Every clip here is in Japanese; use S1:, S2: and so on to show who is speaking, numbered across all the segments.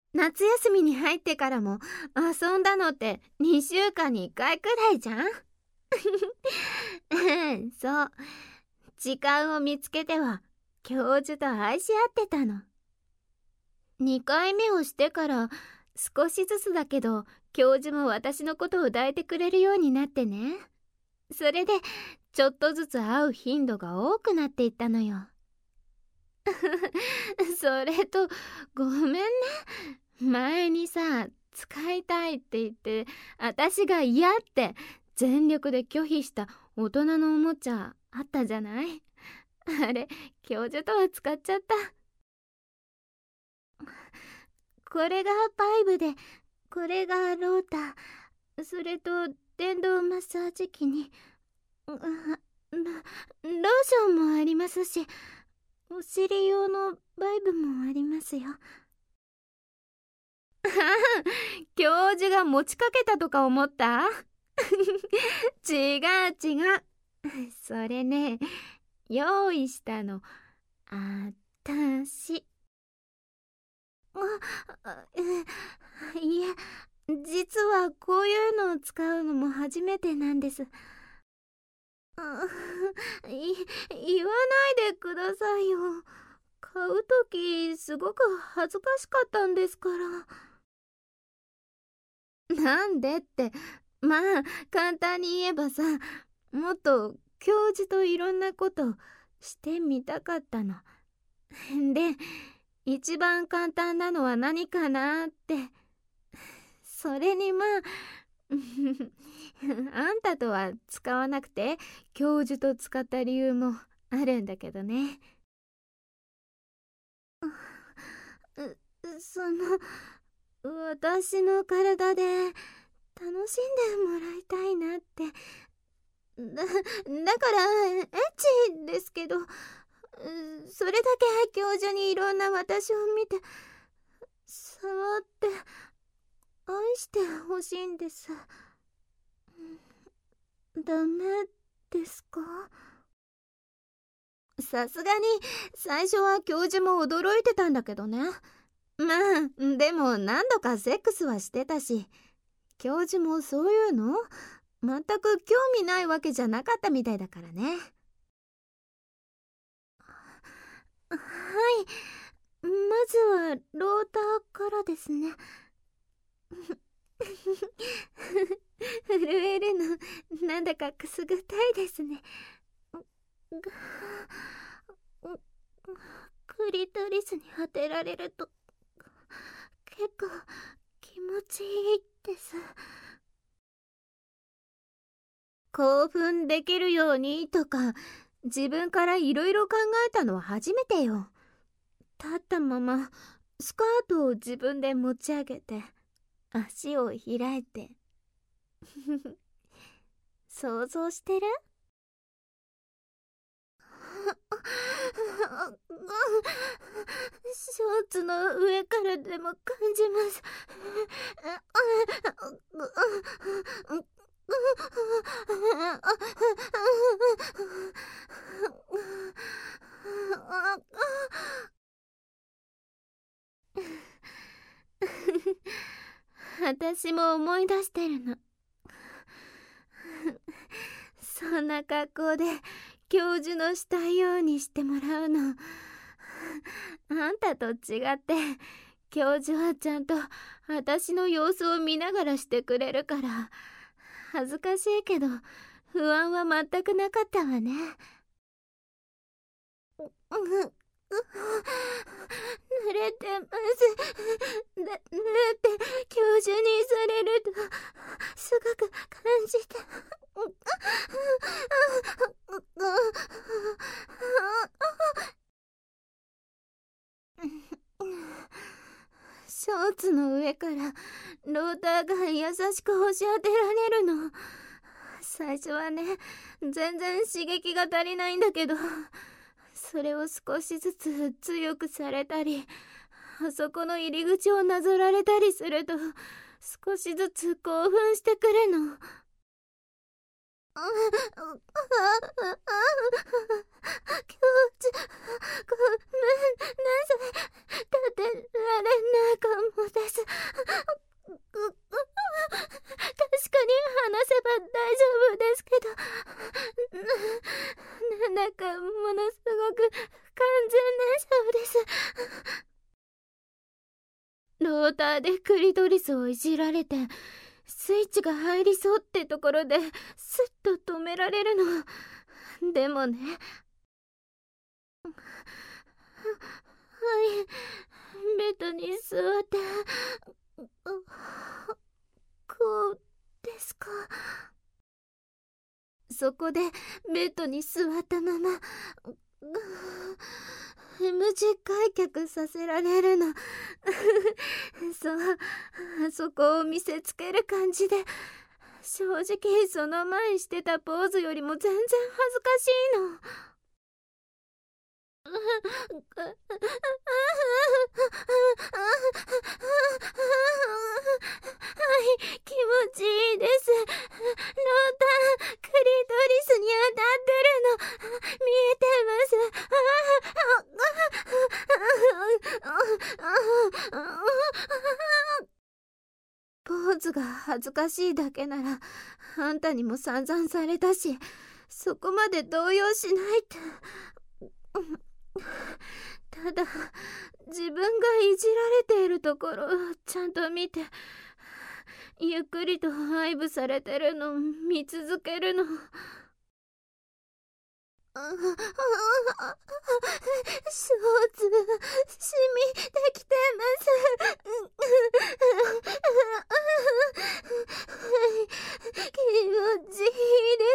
S1: 夏休みに入ってからも遊んだのって2週間に1回くらいじゃん。そう。時間を見つけては教授と愛し合ってたの。2回目をしてから少しずつだけど教授も私のことを抱いてくれるようになってね。それでちょっとずつ会う頻度が多くなっていったのよ。それとごめんね。前にさ、使いたいって言って私が嫌って全力で拒否した大人のおもちゃあったじゃない。あれ教授とは使っちゃった。これがパイブで、これがロータ、それと電動マッサージ機にローションもありますし、お尻用のバイブもありますよ。教授が持ちかけたとか思った？違う違う。それね、用意したのあたし。いえ、実はこういうのを使うのも初めてなんです。言わないでくださいよ。買うときすごく恥ずかしかったんですから。なんでって、まあ簡単に言えばさ、もっと教授といろんなことしてみたかったの。で、一番簡単なのは何かなって。それにまああんたとは使わなくて教授と使った理由もあるんだけどね。私の体で楽しんでもらいたいなって。だからエッチですけど、それだけ教授にいろんな私を見て触って愛してほしいんです。ダメですか？さすがに最初は教授も驚いてたんだけどね。まあでも何度かセックスはしてたし、教授もそういうの全く興味ないわけじゃなかったみたいだからね。はい、まずはローターからですね。震えるのなんだかくすぐったいですね。クリトリスに当てられると結構気持ちいいです。興奮できるようにとか自分からいろいろ考えたのは初めてよ。立ったままスカートを自分で持ち上げて足を開いて想像してる？ショーツの上からでも感じます。私も思い出してるの。そんな格好で教授のしたいようにしてもらうの。あんたと違って教授はちゃんと私の様子を見ながらしてくれるから恥ずかしいけど不安は全くなかったわね。濡れてます。だって教授にされるとすごく感じてショーツの上からローターが優しく押し当てられるの。最初はね、全然刺激が足りないんだけど、それを少しずつ強くされたり、あそこの入り口をなぞられたりすると少しずつ興奮してくるの。 授、ごめんなさい。立てられないかもです。確かに話せば大丈夫ですけど、なんだかものすごく完全燃焼です。ローターでクリトリスをいじられて、スイッチが入りそうってところでスッと止められるの。でもね、はい、ベッドに座って、こうですか。そこでベッドに座ったままM 字開脚させられるの。そこを見せつける感じで、正直その前してたポーズよりも全然恥ずかしいの。気持ちいいです。ローター、クリトリスに当たってるの、見えてます。ポーズが恥ずかしいだけなら、あんたにも散々されたし、そこまで動揺しないって。ただ、自分がいじられているところをちゃんと見て、ゆっくりと配布されてるのを見続けるの。ショーツ、シミできてます。気持ちいいです。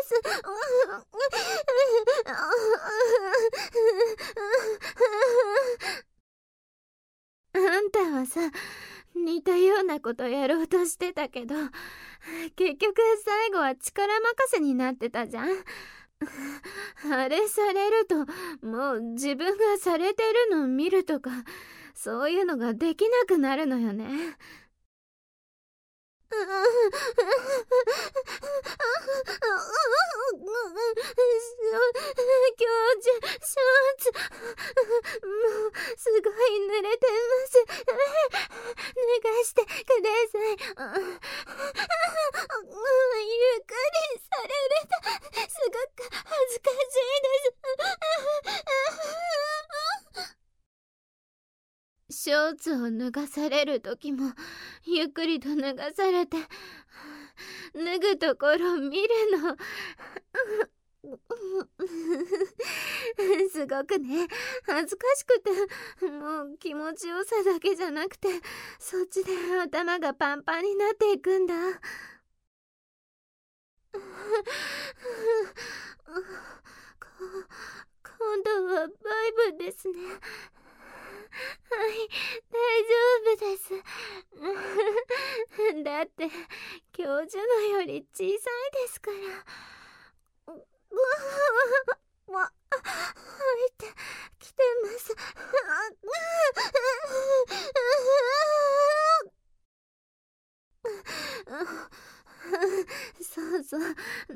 S1: あんたはさ、似たようなことやろうとしてたけど、結局最後は力任せになってたじゃん。あれされると、もう自分がされてるのを見るとか、そういうのができなくなるのよね。教授、ショーツ、もうすごい濡れてます。脱がしてください。ゆっくりされるとすごく恥ずかしいです。ショーツを脱がされる時もゆっくりと脱がされて、脱ぐところを見るの。すごくね、恥ずかしくて、もう気持ちよさだけじゃなくて、そっちで頭がパンパンになっていくんだ。今度はバイブですね。はい、大丈夫です。だって、教授のより小さいですから。入ってきてます。そうそう。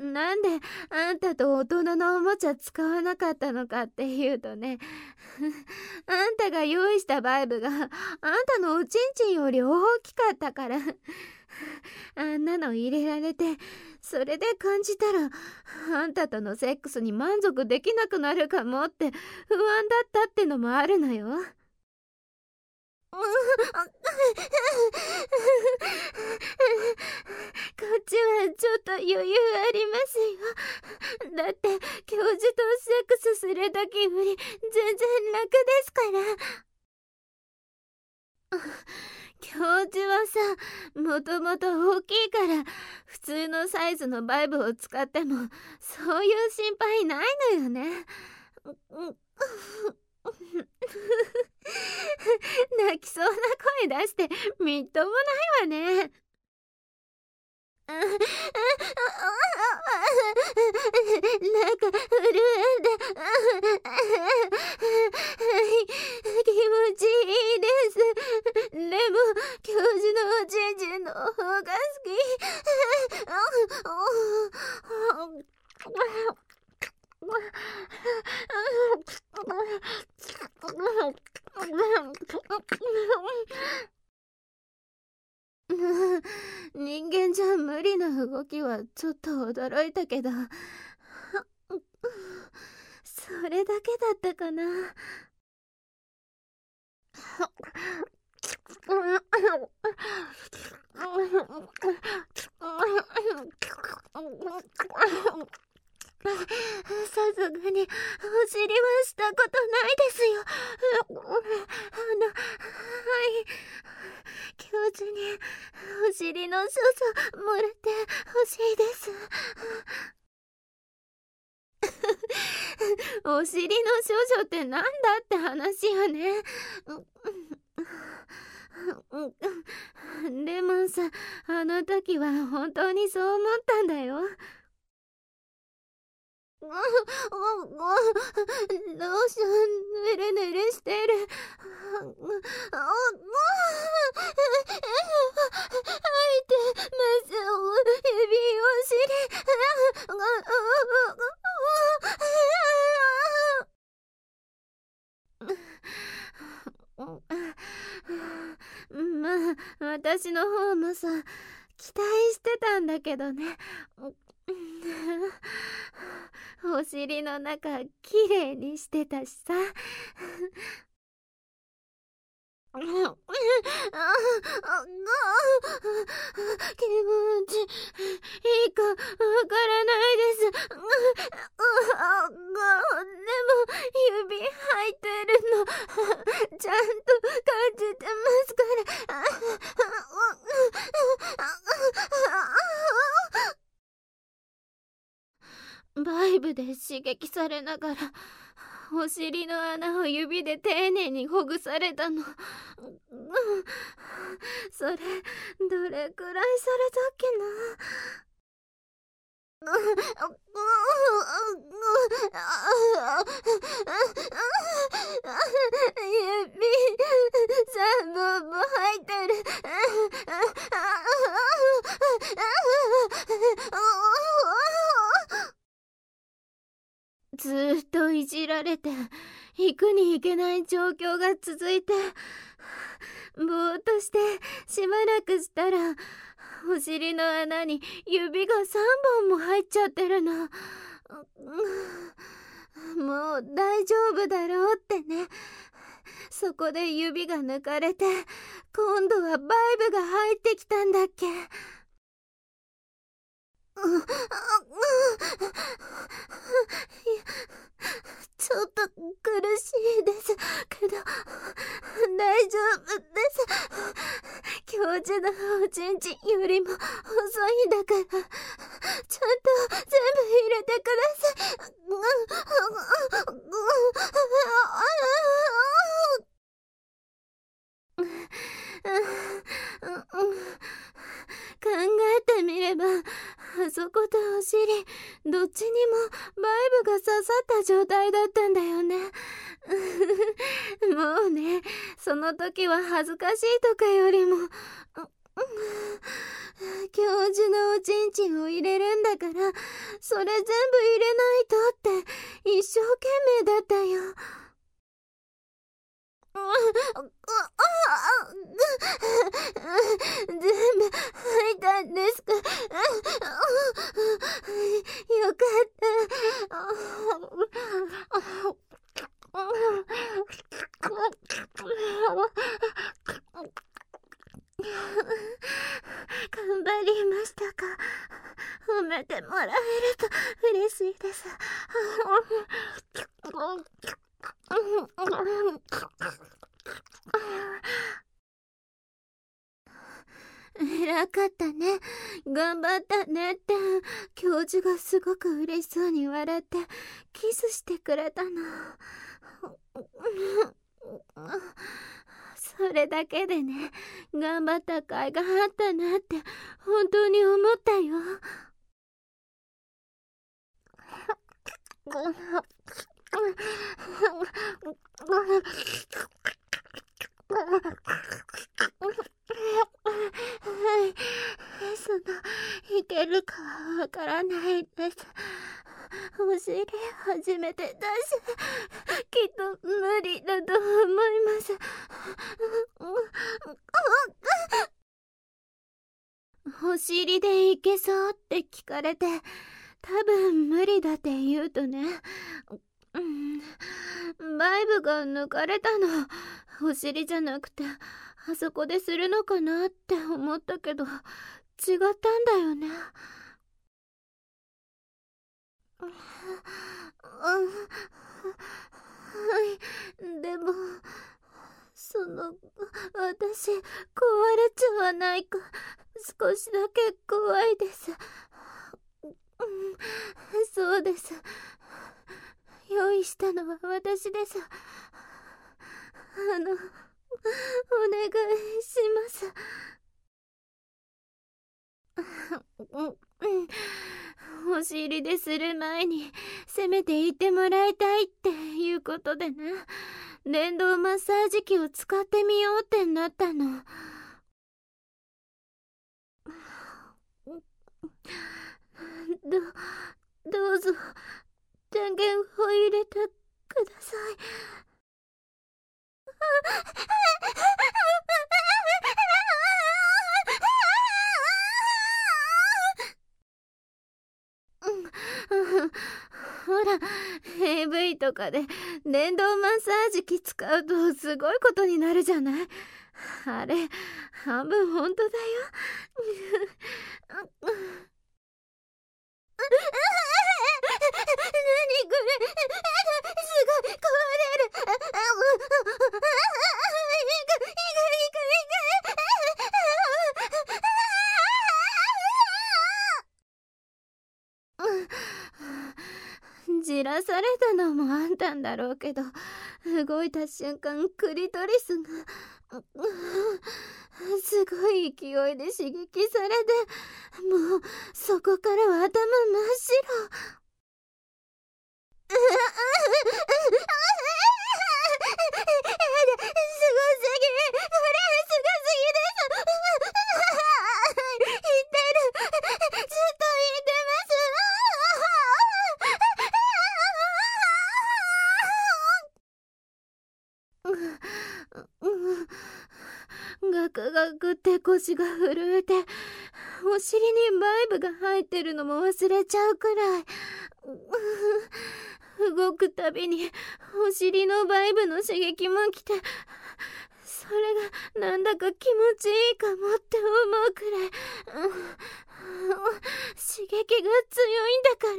S1: なんであんたと大人のおもちゃ使わなかったのかっていうとね、あんたが用意したバイブがあんたのおちんちんより大きかったから。あんなの入れられて、それで感じたらあんたとのセックスに満足できなくなるかもって不安だったってのもあるのよ。こっちはちょっと余裕ありますよ。だって教授とセックスするときより全然楽ですから。教授はさ、もともと大きいから普通のサイズのバイブを使ってもそういう心配ないのよね。泣きそうな声出してみっともないわね。なんか震えて気持ちいいです。でも教授のおちんちんの方が好き。 人間じゃ無理な動きはちょっと驚いたけど、それだけだったかな。さすがにお尻はしたことないですよ。はい教授にお尻の少々もらってほしいです。お尻の少女ってなんだって話よね。でもさ、あの時は本当にそう思ったんだよ。ローションぬるぬるしてる。吐いてます指お尻。まあ私の方もさ期待してたんだけどね。お尻の中きれいにしてたしさ。気持ちいいかわからないです。でも指入ってるのちゃんと感じてますから。バイブで刺激されながらお尻の穴を指で丁寧にほぐされたの。それどれくらいされたっけな。指3本も入ってる。ずーっといじられて行くに行けない状況が続いて、ぼーっとしてしばらくしたらお尻の穴に指が3本も入っちゃってるの。もう大丈夫だろうってね。そこで指が抜かれて今度はバイブが入ってきたんだっけ。ちょっと苦しいですけど大丈夫です。教授のおちんちんよりも遅いんだからちゃんと全部入れてください。考えてみればあそことお尻どっちにもバイブが刺さった状態だったんだよね。もうね、その時は恥ずかしいとかよりも教授のおちんちんを入れるんだからそれ全部入れないとって一生懸命だったよ。全部入ったんですか。よかった。頑張りましたか。褒めてもらえると嬉しいです。偉かったね、頑張ったねって教授がすごく嬉しそうに笑ってキスしてくれたの。それだけでね、頑張った甲斐があったなって本当に思ったよ。いけるかわからないです。お尻初めてだしきっと無理だと思います。 押し入りで行けそうって聞かれて、多分無理だって言うとね、バイブが抜かれたの。お尻じゃなくてあそこでするのかなって思ったけど、違ったんだよね。はい、でも私壊れちゃわないか少しだけ怖いです。そうです。用意したのは私です。お願いします。押し入りでする前にせめていてもらいたいっていうことでね、電動マッサージ機を使ってみようってなったの。どうぞ電源を入れてください。ほら AV とかで電動マッサージ機使うとすごいことになるじゃない。あれ半分本当だよ。何これ、すごい壊れる。じらされたのもあんたんだろうけど、動いた瞬間クリトリスがすごい勢いで刺激されて、もうそこからは頭真っ白。すごすぎ、これすごすぎです。言ってる、ずっと言ってます。ガクガクって腰が震えて、お尻にバイブが入ってるのも忘れちゃうくらい。動くたびにお尻のバイブの刺激も来て、それがなんだか気持ちいいかもって思うくらい、刺激が強いんだから。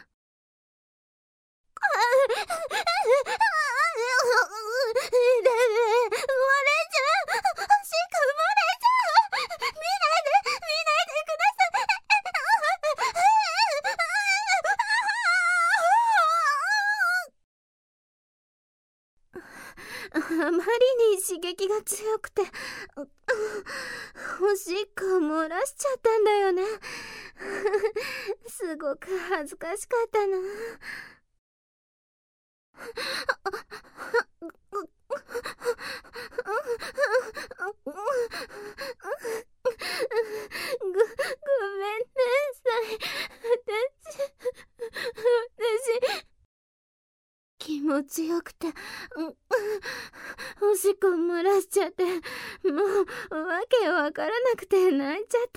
S1: あまりに刺激が強くておしっこを漏らしちゃったんだよね。すごく恥ずかしかったな。ごめんなさい。私気持ちよくておしっこ漏らしちゃって、もうわけわからなくて泣いちゃって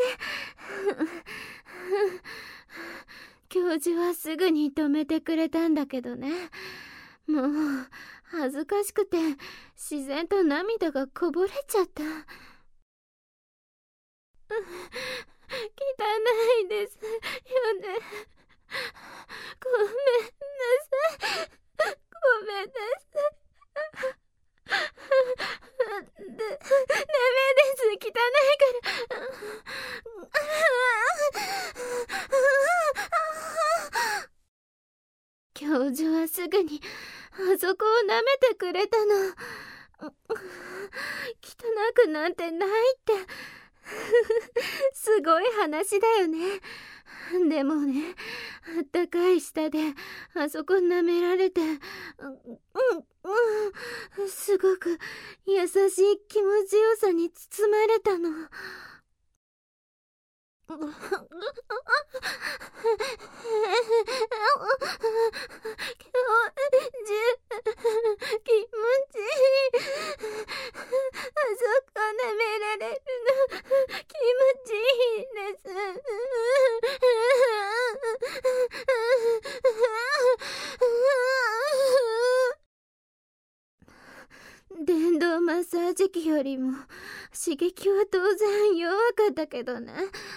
S1: 教授はすぐに止めてくれたんだけどね、もう恥ずかしくて自然と涙がこぼれちゃった。汚いですよね。ごめんなさい。ごめんなさい。ダメです。汚いから。教授はすぐにあそこを舐めてくれたの。汚くなんてないってすごい話だよね。でもね、あったかい舌であそこ舐められて、すごく優しい気持ちよさに包まれたの。気持ちいい。あそこ舐められるの気持ちいい時期よりも刺激は当然弱かったけどね。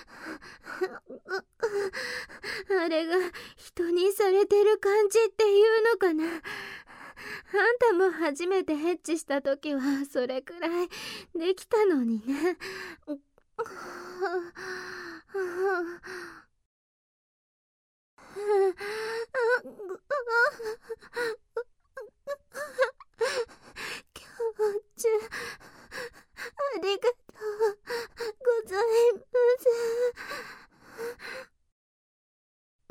S1: あれが人にされてる感じっていうのかな。あんたも初めてエッチした時はそれくらいできたのにね。教授、ありがとうございます。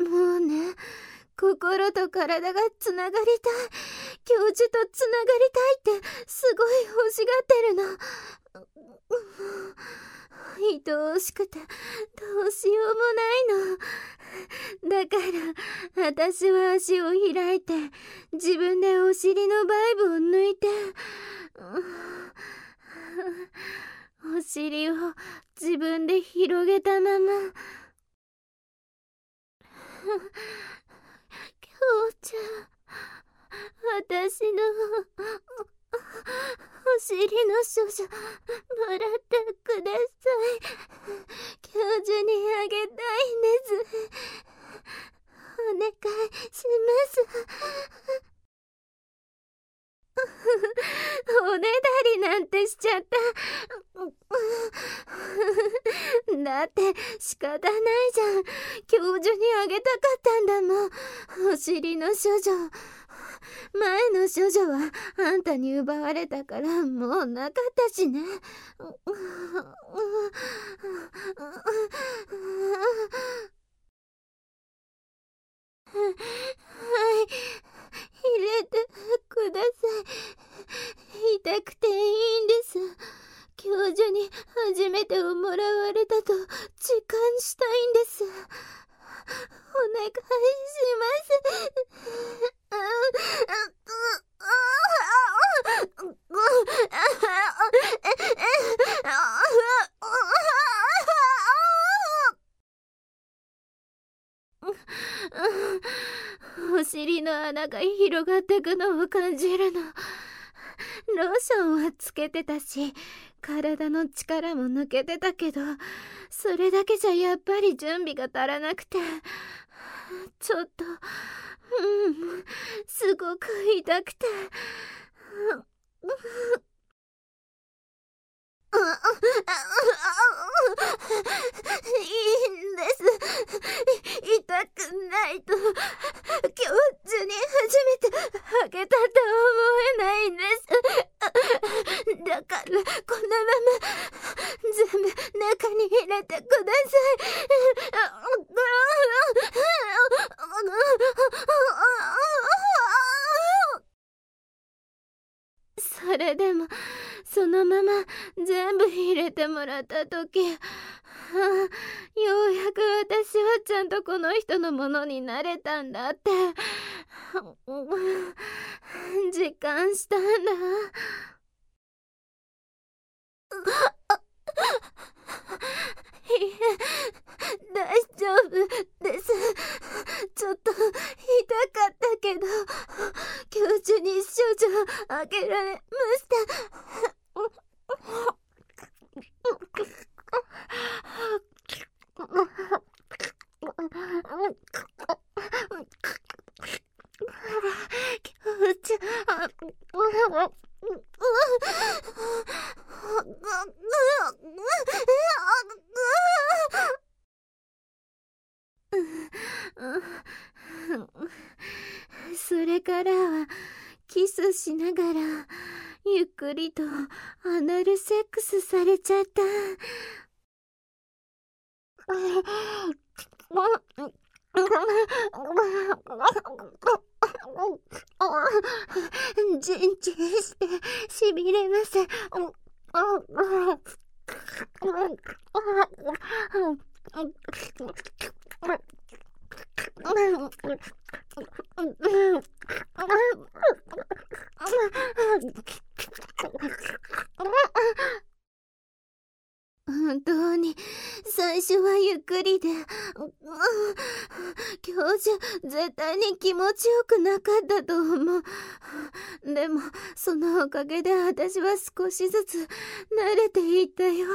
S1: もうね、心と体がつながりたい、教授とつながりたいってすごい欲しがってるの。愛おしくてどうしようもないの。だから私は足を開いて自分でお尻のバイブを抜いて、お尻を自分で広げたまま。教授、私のお尻の処女もらってください。教授にあげたいんです。お願いします。おねだりなんてしちゃった。だって仕方ないじゃん。教授にあげたかったんだもん、お尻の処女。前の処女はあんたに奪われたからもうなかったしね。はい、入れてください。痛くていいんです。教授に初めてをもらわれたと実感したいんです。お願いします。お尻の穴が広がってくのを感じるの。ローションはつけてたし体の力も抜けてたけど、それだけじゃやっぱり準備が足らなくて、ちょっとすごく痛くていいんです。痛くないと教授に初めてあげたと思えないんです。だからこのまま全部中に入れてください。それでもそのまま全部入れてもらった時、ようやく私はちゃんとこの人のものになれたんだって実感したんだ。いえ、大丈夫です。ちょっと痛かったけど教授に処女あげられました。それからはキスしながらゆっくりとアナルセックスされちゃった。ジンジンしてしびれます。 本当に最初はゆっくりで、教授絶対に気持ちよくなかったと思う。でもそのおかげで私は少しずつ慣れていったよ。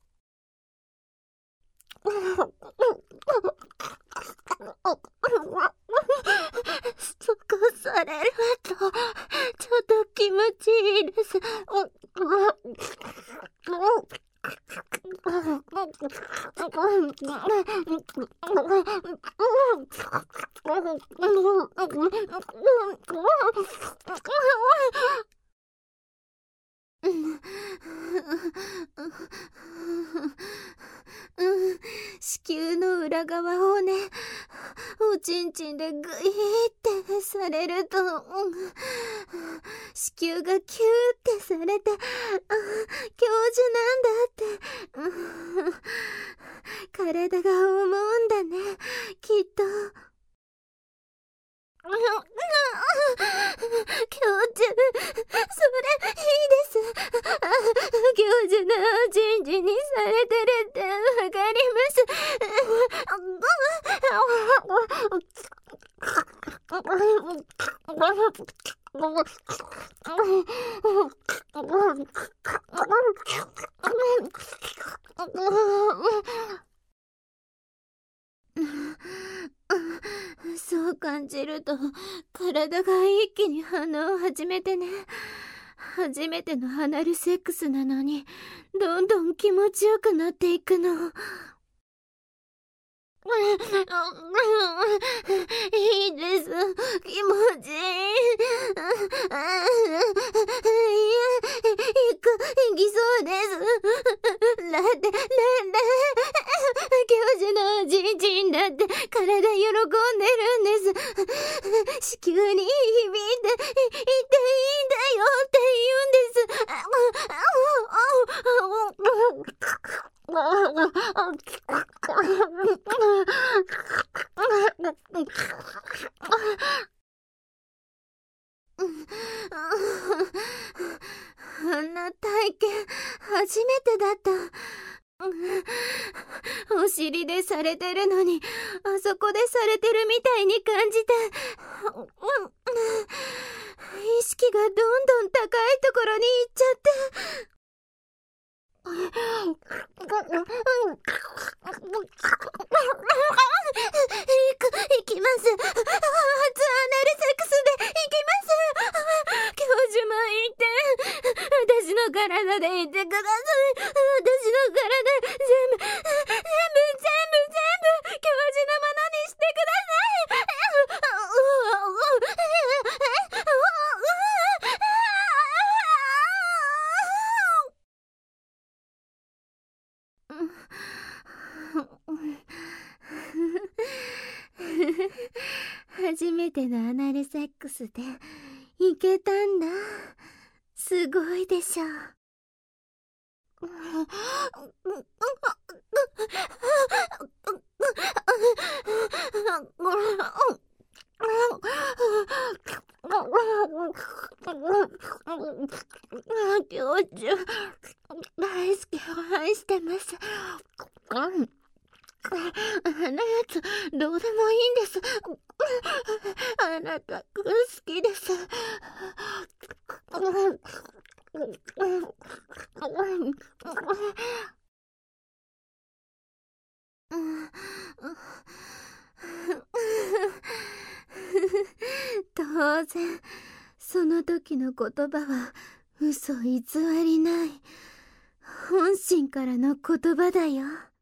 S1: そこされるとちょっと気持ちいいです。子宮の裏側をね、おちんちんでグイーってされると、子宮がキューってされて、教授なんだって、体が思うんだね、きっと。教授、それいいです。教授のおちんちんにされてるってわかります。そう感じると体が一気に反応を始めてね。初めてのアナルセックスなのにどんどん気持ちよくなっていくの。いいです。気持ちいい。行きそうです。教授のおちんちんだって体喜んでるんです。子宮に響いていていいんだよって言うんです。あんな体験初めてだった。お尻でされてるのにあそこでされてるみたいに感じて、意識がどんどん高いところに行っちゃって。行きます。初アナルセックスで行きます。教授も行って、私の体で行ってください。私の体全部教授のものにしてください。初めてのアナルセックスでいけたんだ。すごいでしょ。教授、大好きを愛してます。あのやつどうでもいいんです。あなた好きです。当然その時の言葉は嘘偽りない本心からの言葉だよ。